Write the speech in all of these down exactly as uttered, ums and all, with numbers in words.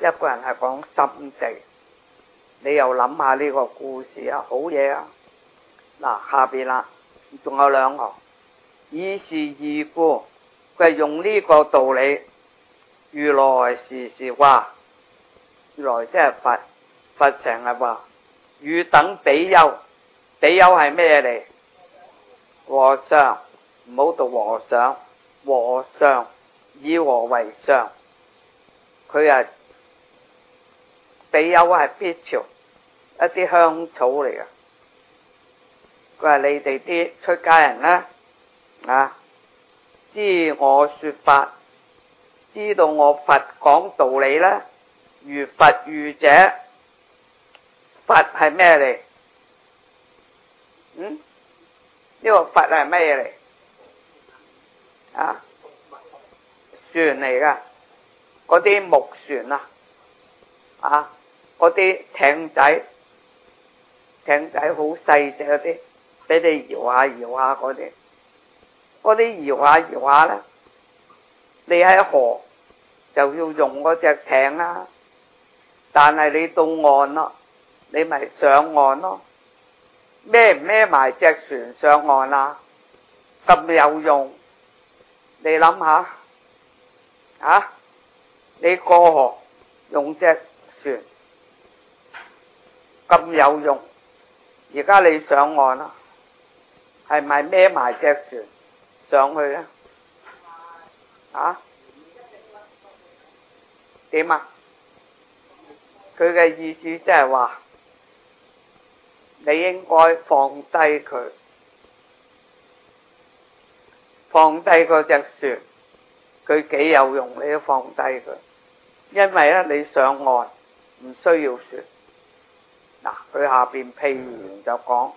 一個人係講心地，你又諗下呢個故事啊，好嘢啊！嗱，下邊啦，仲有兩行，以是義故，佢係用呢個道理，如來時時話，如來即係佛，佛成日話，汝等比丘，比丘係咩嚟？和尚，唔好讀和尚，和尚以和為尚，佢係比丘係必朝一啲香草嚟嘅。佢話你哋啲出家人呢，啊，知我說法，知道我佛講道理呢，如佛喻者，佛係咩嚟？嗯？呢個佛係咩嘢嚟？啊？船嚟噶，嗰啲木船啊，啊，嗰啲艇仔，艇仔好細隻嗰啲，俾你搖下搖下嗰啲，嗰啲搖下搖下咧，你喺河就要用嗰隻艇啦，但係你到岸咯，你咪上岸咯。孭唔孭埋隻船上岸啊？咁有用，你諗下，啊，你過河用隻船咁有用，而家你上岸啦，係咪孭埋隻船上去咧？啊？點啊？佢嘅意思即係話，你應該放低佢，放低嗰隻船，佢幾有用，你都放低佢。因為咧，你上岸唔需要船。嗱，佢下邊譬如就講，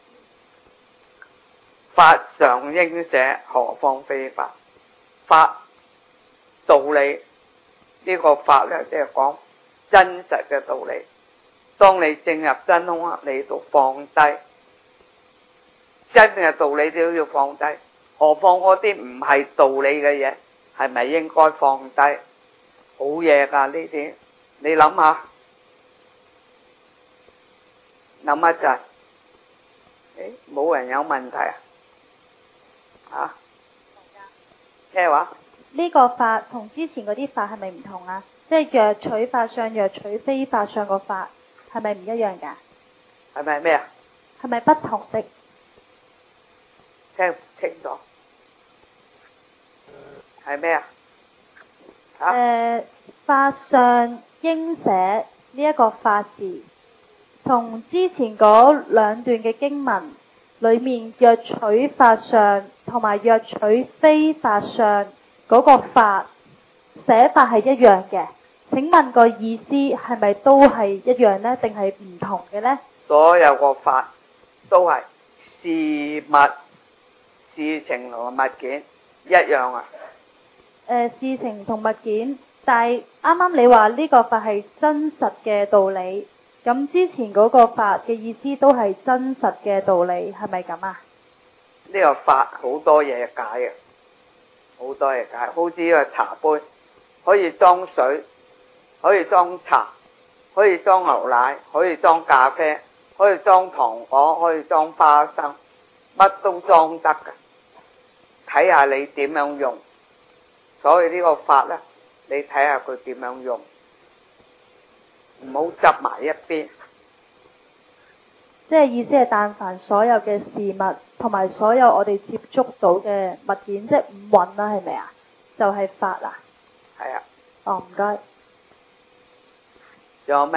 法常應捨，何況非法？法道理呢個法咧，即係講真實嘅道理。當你正入真空啊，你就放低真嘅道理都要放低，何況嗰啲唔係道理嘅嘢，係咪應該放低？好嘢噶呢啲，你諗下，諗一陣，誒，冇人有問題啊？啊？咩話？ 呢個法同之前嗰啲法係咪唔同啊？即係若取法相，若取非法相個法。係咪唔一樣噶？ 係咪咩啊？ 係咪不同的？ 聽唔清楚？係咩啊？ 誒、呃，法相應捨呢一個法字，同之前嗰兩段嘅經文裏面若取法相同埋若取非法相嗰個法寫法係一樣嘅。請問個意思係咪都係一樣呢？定係唔同嘅呢？ 所有個法都係事物、事情同物件一樣啊。 誒、呃，事情同物件，但係啱啱你話呢個法係真實嘅道理，咁之前嗰個法嘅意思都係真實嘅道理，係咪咁啊？ 呢個法好多嘢解嘅，好多嘢解，好似呢個茶杯可以裝水。可以裝茶，可以裝牛奶，可以裝咖啡，可以裝糖果，可以裝花生，乜都裝得㗎。睇下你點樣用。所以呢個法呢，你睇下佢點樣用，唔好執埋一邊。 即係意思係，但凡所有嘅事物同埋所有我哋接觸到嘅物件，即係五蘊啦，係咪啊？就係、是、法啦。 係啊。 哦，唔該。 仲有咩？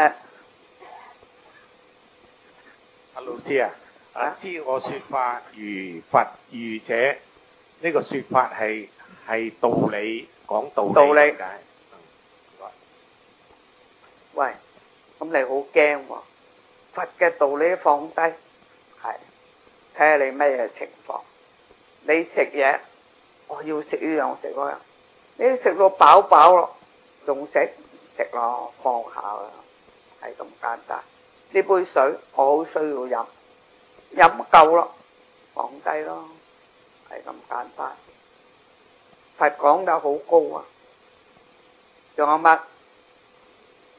阿老師啊，啊知我說法如佛喻者，呢、這個說法係係道理，講道理。道理。嗯、 喂，咁你好驚喎？佛嘅道理放低，係睇下你咩嘢情況。你食嘢，我要食呢樣食嗰樣，你食到飽飽咯，仲食？食咯，放下啦，係咁簡單。呢杯水我好需要飲，飲夠咯，放低咯，係咁簡單。佛講得好高啊，仲有乜？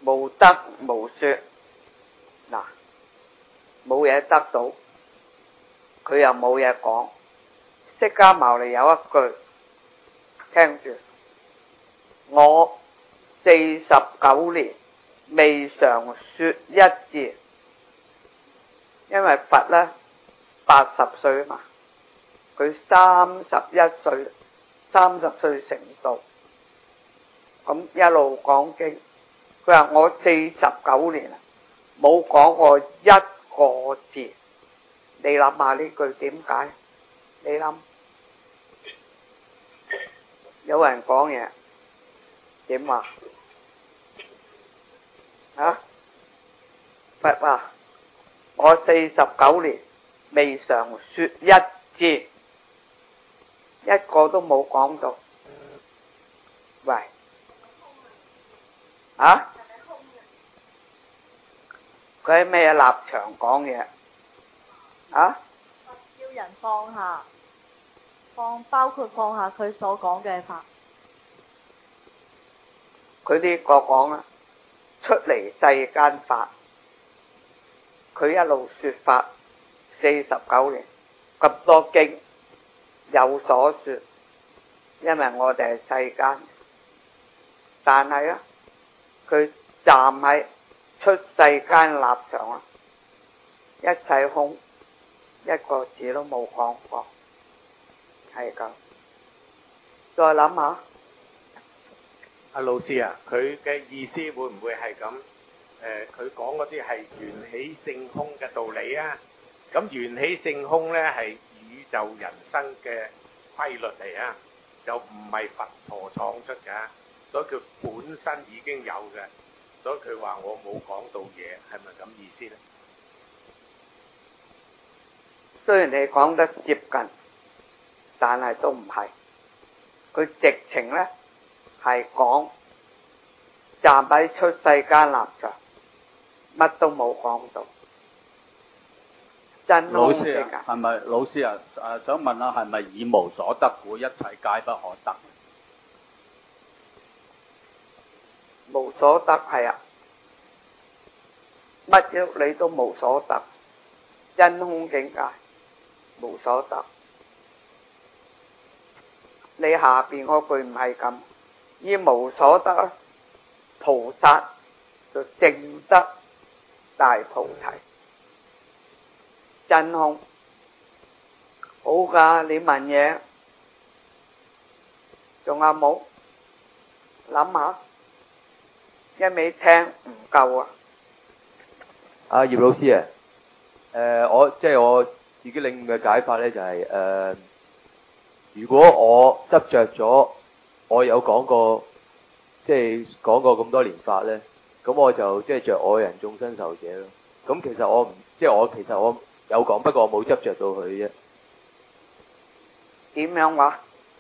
無得無說。嗱，冇嘢得到，佢又冇嘢講。釋迦牟尼有一句，聽住，我四十九年未嘗說一字。因為佛呢八十歲啊嘛，佢三十一歲，三十歲成道，咁一路講經。佢話我四十九年冇講過一個字。你諗下呢句點解？你諗，有人講嘢點話啊？佛話我四十九年未嘗說一字，一個都冇講到。喂，啊？佢喺咩立場講嘢？啊？ 叫人放下，放包括放下佢所講嘅法。 佢呢個講啊，出嚟世間法，佢一路說法四十九年，咁多經有所說，因為我哋係世間，但係啊，佢站喺出世間立場啊，一切空，一個字都冇講過，係咁。再諗下， 阿老師啊，佢嘅意思會唔會係咁？誒、呃，佢講嗰啲係緣起性空嘅道理啊。咁緣起性空呢係宇宙人生嘅規律嚟啊，就唔係佛陀創出㗎，所以佢本身已經有嘅。所以佢話我冇講到嘢，係咪咁意思呢？ 雖然你講得接近，但係都唔係。佢直情呢係講站喺出世間立場，乜都冇講到。真老師啊，係咪老師啊？誒，想問下係咪以無所得故一切皆不可得？ 無所得係啊，乜嘢你都無所得，真空境界無所得。你下邊嗰句唔係咁，以無所得，菩薩就證得大菩提，真空好㗎。你問嘢仲有冇？諗下。一味聽唔夠啊！ 阿葉老師啊，誒、呃，我即係我自己領悟嘅解法咧，就係、是、誒、呃，如果我執着咗，我有講過，即係講過咁多年法咧，咁我就即係着我人眾生受者咯。咁其實我唔，即係我其實我有講，不過我冇執着到佢啫。 點樣話？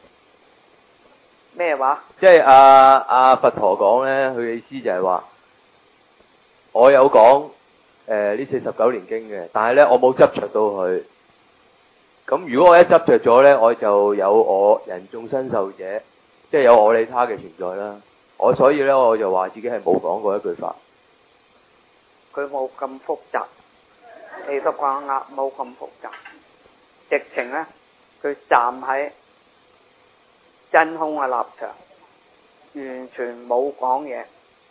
咩話？ 即係阿阿佛陀講咧，佢嘅意思就係話，我有講誒呢四十九年經嘅，但係咧我冇執着到佢。咁如果我一執着咗咧，我就有我人眾生受者，即係有我利他嘅存在啦。我所以咧我就話自己係冇講過一句法。 佢冇咁複雜，你都講啱，冇咁複雜。直情咧，佢站喺真空嘅立場，完全冇講嘢，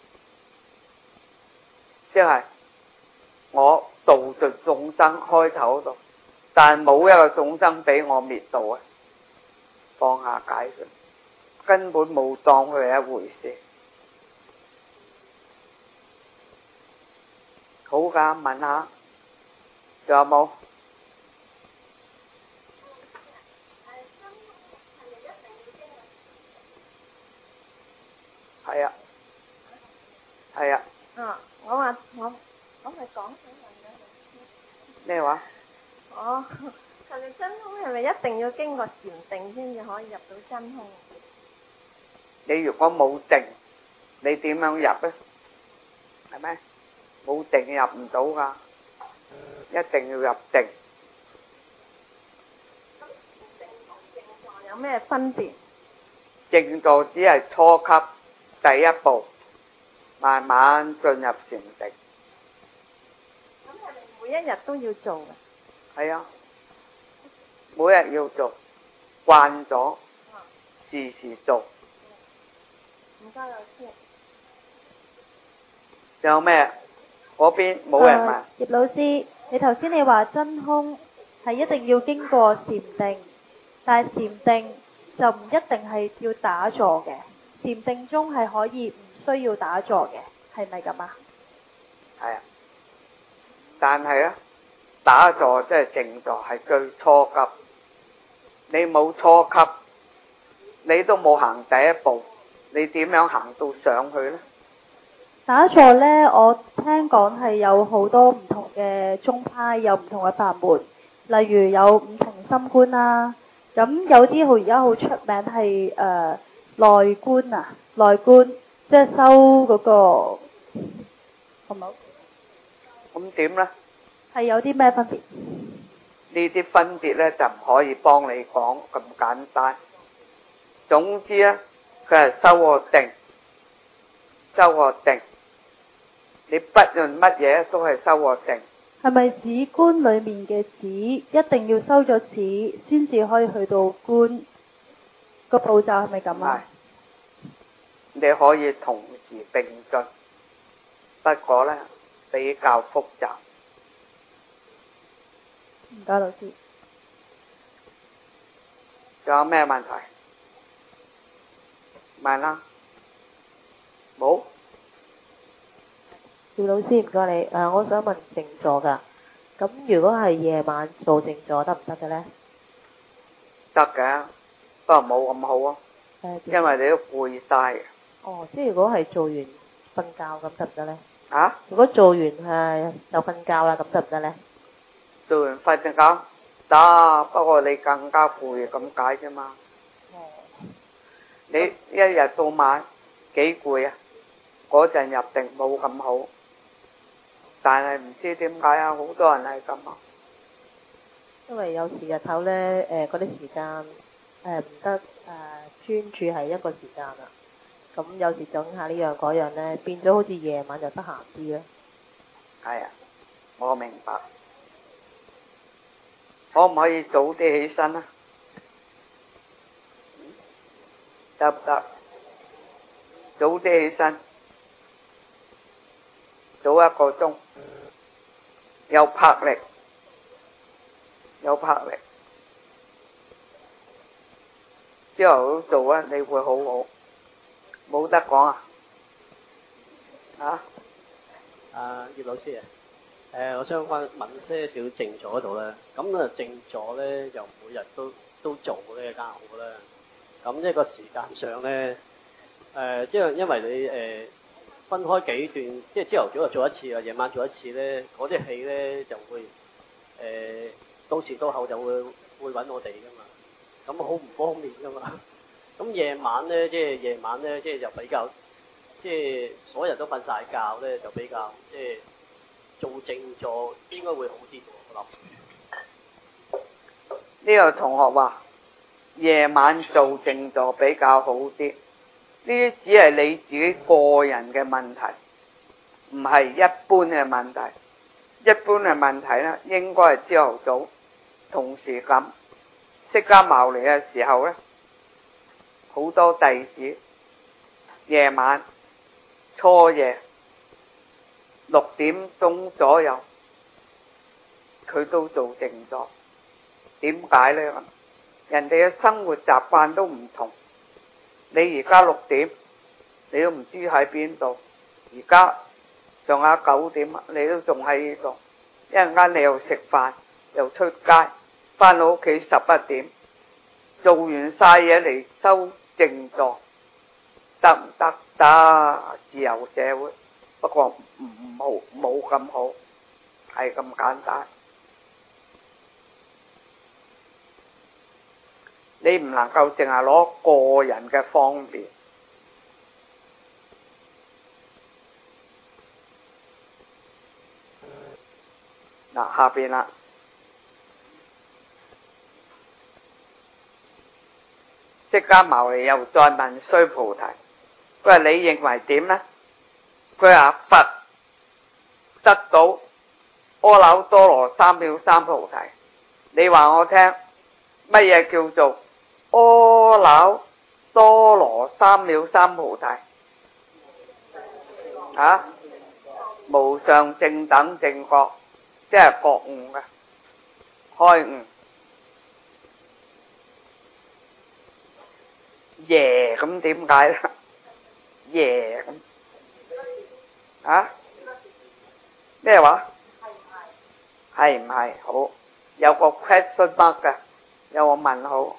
即係我度盡眾生開頭度，但冇一個眾生俾我滅度啊！放下解脫，根本冇當佢係一回事。好㗎，問下，仲有冇？係啊，係啊。 啊，我話我我咪講起問嘅。 咩話？ 哦，係咪真空係咪一定要經過禪定先至可以入到真空？ 你如果冇定，你點樣入咧？係咪？冇定入唔到㗎，一定要入定。 咁定同靜坐有咩分別？ 靜坐只係初級第一步， 慢慢進入禪定。 咁係咪每一日都要做嘅？ 係啊，每日要做，慣咗，時時做。 唔該老師。 仲有咩？嗰邊冇人問。 葉老師，你頭先你話真空係一定要經過禪定，但係禪定就唔一定係要打坐嘅，禪定中係可以唔需要打坐嘅，係咪咁啊？ 係啊，但係咧，打坐即係靜坐係最初級，你冇初級，你都冇行第一步，你點樣行到上去呢？ 打坐呢，我聽講係有好多唔同嘅宗派，有唔同嘅法門，例如有五停心觀啦，咁有啲好而家好出名係誒內觀啊，內觀即係修嗰個，好冇？ 咁點呢？ 係有啲咩分別？ 呢啲分別呢，就唔可以幫你講咁簡單。總之呢，佢係修個定，修個定。你不論乜嘢都係修個定。 係咪止觀裏面嘅止一定要修咗止先至可以去到觀？個步驟係咪咁啊？ 係，你可以同時並進，不過呢，比較複雜。 唔該，老師。 仲有咩問題？問啦。冇？ 趙老師唔該你，誒，我想問靜坐㗎，咁如果係夜晚做靜坐得唔得嘅呢？ 得嘅，不過冇咁好啊，因為你都攰晒嘅。 哦，即係如果係做完瞓覺咁得唔得呢？ 啊？ 如果做完誒就瞓覺啦，咁得唔得呢？ 做完瞓覺得，不過你更加攰咁解啫嘛。 哦。 你一日到晚幾攰啊？嗰陣入定冇咁好。但係唔知點解啊，好多人係咁啊。 因為有時日頭咧，誒嗰啲時間誒唔得誒專注係一個時間啦。咁有時整下呢樣嗰樣咧，變咗好似夜晚就得閒啲咧。 係啊，我明白。可唔可以早啲起身啊？得唔得？早啲起身。早一個鐘，有魄力，有魄力。朝頭早做啊，你會好好，冇得講啊！啊？ 啊，葉老師啊，誒、呃，我想問問些少靜坐嗰度咧，咁啊靜坐咧就每日都都做咧，梗係好啦。咁一個時間上咧，誒、呃，即係因為你誒。呃分開幾段，即係朝頭早就做一次啊，夜晚做一次咧，嗰啲氣咧就會誒、呃、到時到後就會會揾我哋噶嘛，咁好唔方便噶嘛。咁夜晚咧，即係夜晚咧，即係就比較，即係所有人都瞓晒覺咧，就比較即係做靜坐應該會好啲嘅，我諗。 呢個同學話夜晚做靜坐比較好啲。呢啲只係你自己個人嘅問題，唔係一般嘅問題。一般嘅問題咧，應該係朝頭早同時咁。釋迦牟尼嘅時候咧，好多弟子夜晚初夜六點鐘左右，佢都做靜坐。點解咧？人哋嘅生活習慣都唔同。你而家六點，你都唔知喺邊度。而家上下九點，你都仲喺呢度。一陣間你又食飯，又出街，翻到屋企十一點，做完晒嘢嚟修靜坐，得唔得？得，自由社會。不過唔冇冇咁好，係咁簡單。你唔能夠淨係攞個人嘅方便。嗱，下邊啦，釋迦牟尼又再問須菩提，佢話你認為點呢？ 佢話佛得到阿耨多羅三藐三菩提，你話我聽乜嘢叫做阿耨多羅三藐三菩提？啊，無上正等正覺，即係覺悟嘅開悟。耶咁點解咧？耶咁啊？咩話？係唔係？好，有個 question mark 嘅，有個問號。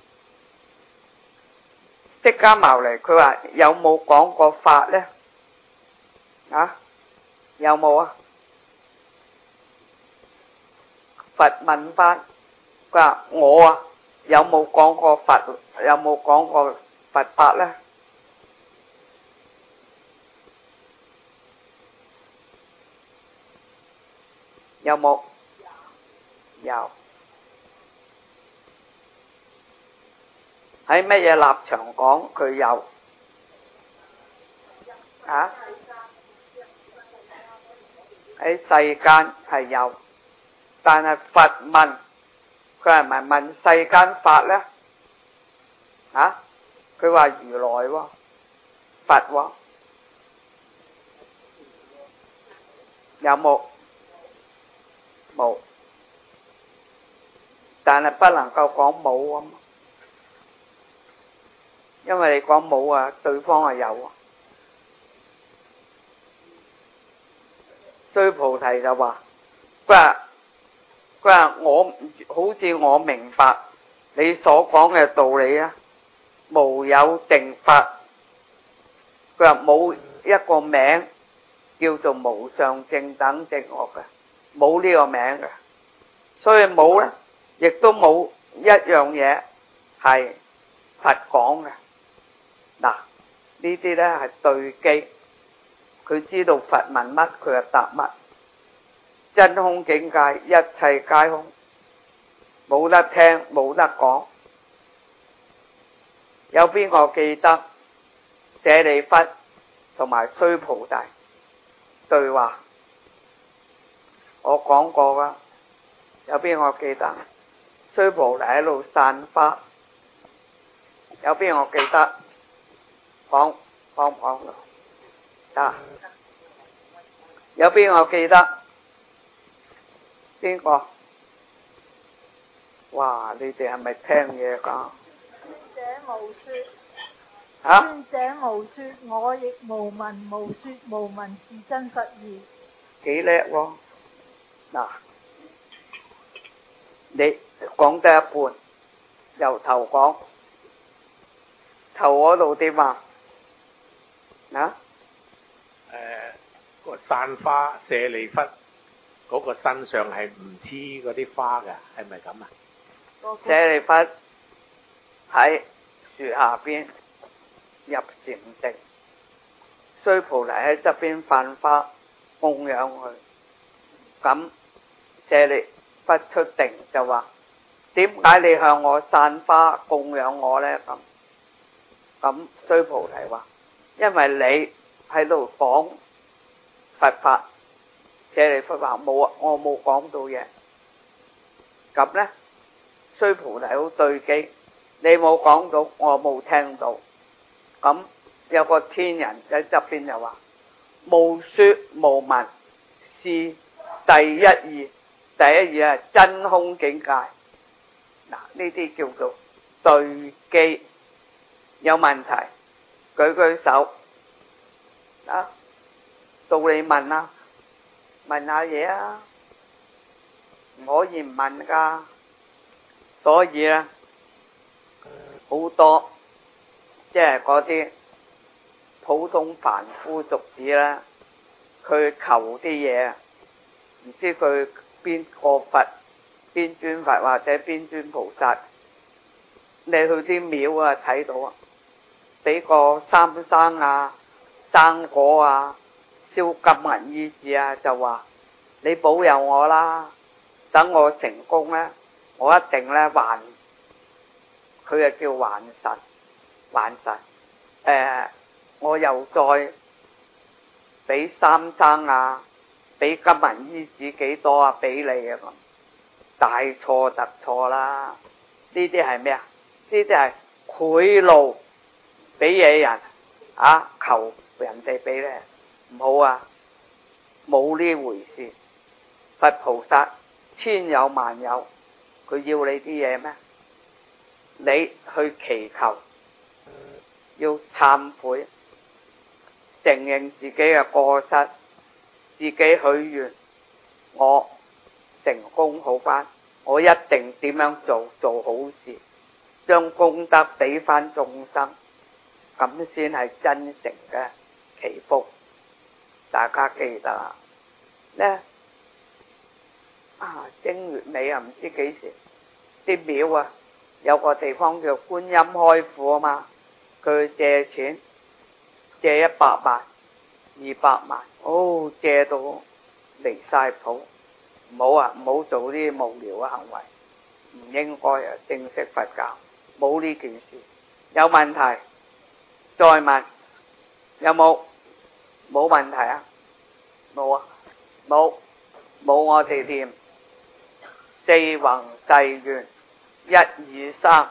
釋迦牟尼佢話有冇講過法咧？啊？有冇啊？佛問翻，佢話我啊有冇講過佛？有冇講過佛法咧？有冇？有。喺乜嘢立場講佢有？啊？喺世間係有，但係佛問佢係咪問世間法咧？啊？佢話如來喎，佛喎，有冇？冇。但係不能夠講冇啊嘛，因為你講冇啊，對方係有啊。須菩提就話：佢話佢話我好似我明白你所講嘅道理啊，無有定法。佢話冇一個名叫做無上正等正覺嘅，冇呢個名嘅，所以冇咧，亦都冇一樣嘢係佛講嘅。嗱，呢啲咧係對機。佢知道佛問乜，佢就答乜。真空境界，一切皆空，冇得聽，冇得講。有邊個記得舍利弗同埋須菩提對話？我講過噶，有邊個記得？須菩提喺度散花，有邊個記得？講講唔講到？得。有邊個記得？邊個？哇！你哋係咪聽嘢㗎？ 尊者無說。 嚇？ 尊者無說，我亦無聞無說無聞是真實義。 幾叻喎！嗱，你講得一半，由頭講，頭嗰度點啊？啊？ 誒、呃，個散花舍利弗嗰個身上係唔黐嗰啲花㗎，係咪咁啊？ 舍利弗喺樹下邊入禪定，須菩提喺側邊散花供養佢。咁舍利弗出定就話：點解你向我散花供養我呢？咁咁須菩提話：因為你喺度講佛法。舍利弗話：冇啊，我冇講到嘢。咁呢，須菩提好對機，你冇講到，我冇聽到。咁有個天人喺側邊就話：無說無聞是第一義，第一義係真空境界。嗱，呢啲叫做對機。有問題舉舉手啊，到你問啦，問下嘢啊，唔可以唔問噶。所以咧，好多即係嗰啲普通凡夫俗子咧，佢求啲嘢，唔知佢邊個佛、邊尊佛或者邊尊菩薩，你去啲廟啊睇到啊，俾個三生啊、生果啊、燒金銀衣紙啊，就話你保佑我啦，等我成功咧，我一定咧還，佢就叫還神，還神。誒、呃，我又再俾三生啊，俾金銀衣紙幾多啊，俾你啊咁，大錯特錯啦！呢啲係咩啊？呢啲係賄賂，俾嘢人啊，求人哋俾咧，唔好啊！冇呢回事。佛菩薩千有萬有，佢要你啲嘢咩？你去祈求，要懺悔，承認自己嘅過失，自己許願，我成功好返，我一定點樣做做好事，將功德俾返眾生，咁先係真誠嘅祈福。大家記得啦，呢啊正月尾啊，唔知幾時啲廟啊，有個地方叫觀音開庫啊嘛，佢借錢借一百萬、二百萬，哦借到離晒譜，唔好啊，唔好做啲無聊嘅行為，唔應該啊！正式佛教冇呢件事，有問題再問，有冇？冇問題啊？冇啊？冇冇，我哋念四弘誓願，一二三。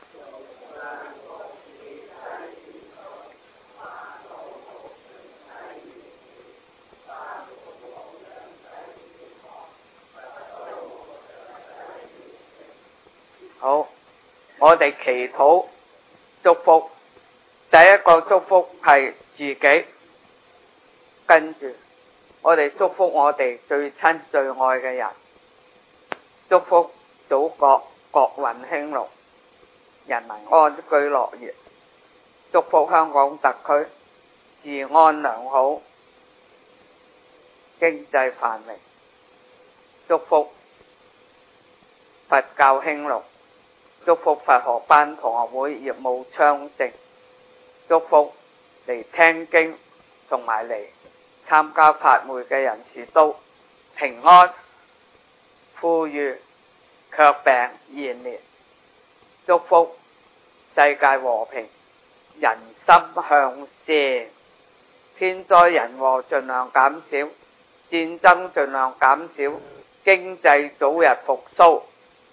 好，我哋祈禱祝福，第一個祝福係自己，跟住我哋祝福我哋最親最愛嘅人，祝福祖國國運興隆，人民安居樂業，祝福香港特區治安良好，經濟繁榮，祝福佛教興隆，祝福佛學班同學會業務昌盛，祝福嚟聽經同埋嚟參加法會嘅人士都平安富裕卻病延年，祝福世界和平，人心向善，天災人禍盡量減少，戰爭盡量減少，經濟早日復甦，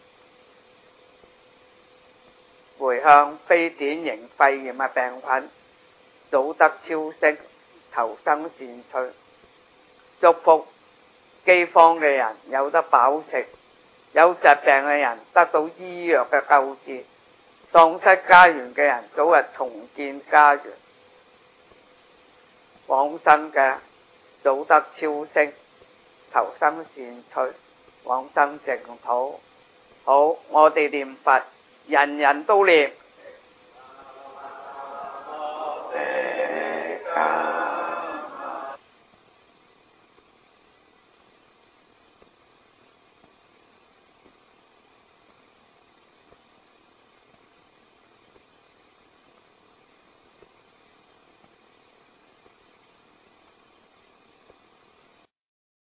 回向非典型肺炎嘅病菌早得超升，投生善趣，祝福饑荒嘅人有得飽食，有疾病嘅人得到醫藥嘅救治，喪失家園嘅人早日重建家園，往生嘅早得超升，投生善趣，往生淨土。好，我哋念佛，人人都念。